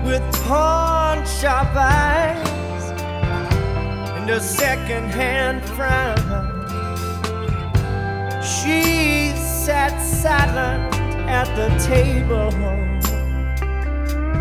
with pawn sharp eyes and a second-hand frown. She sat silent at the table,